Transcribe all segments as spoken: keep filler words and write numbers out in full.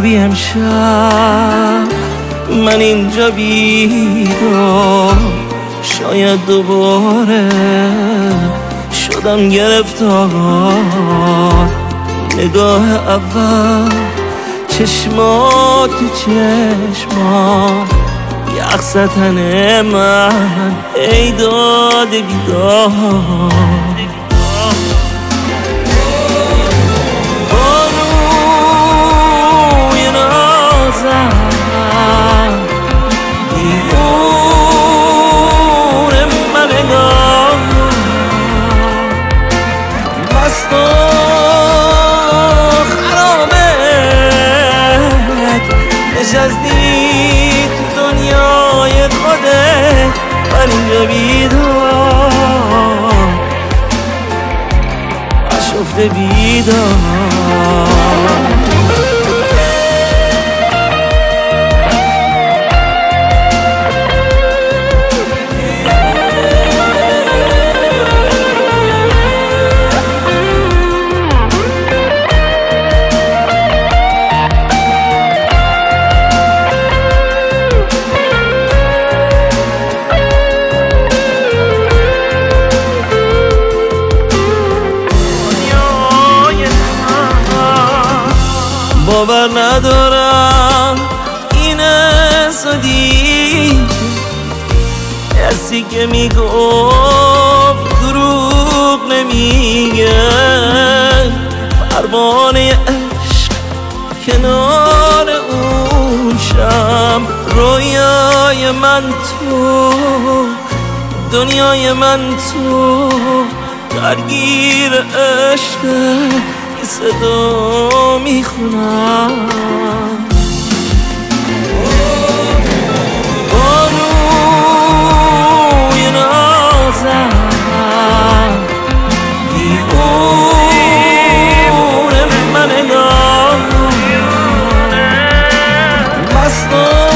خوابی امشب من اینجا بیدار، شاید دوباره شدم گرفتار. نگاه اول چشمات تو چشمات، یخ ستن من ای داد بیدار. باروی نازم دیوون من نگاه، مست و خرابت نشستی تو دنیای خودت، من اینجا بیدار آشفته بیدار. باور ندارم این صدیق، کسی که میگفت دروغ نمیگه. پروانه عشق کنار اون شم، رویای من تو دنیای من تو، درگیر عشق این صدا میخونم. باروی نازم دیوون من نگاه، مست و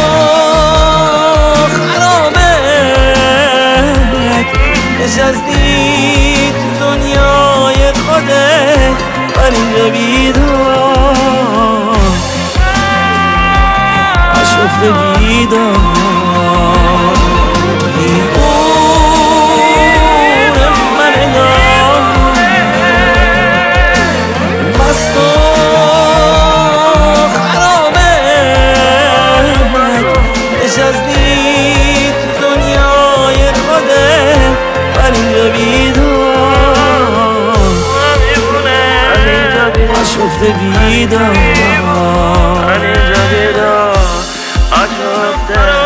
خرابت نشستی تو دنیای خودت، من اینجا بیدار آشفته بیدار. دیوون من نگاه، مست و خرابت نشستی تو دنیای خودت، من اینجا بیدار آشفته بیدار.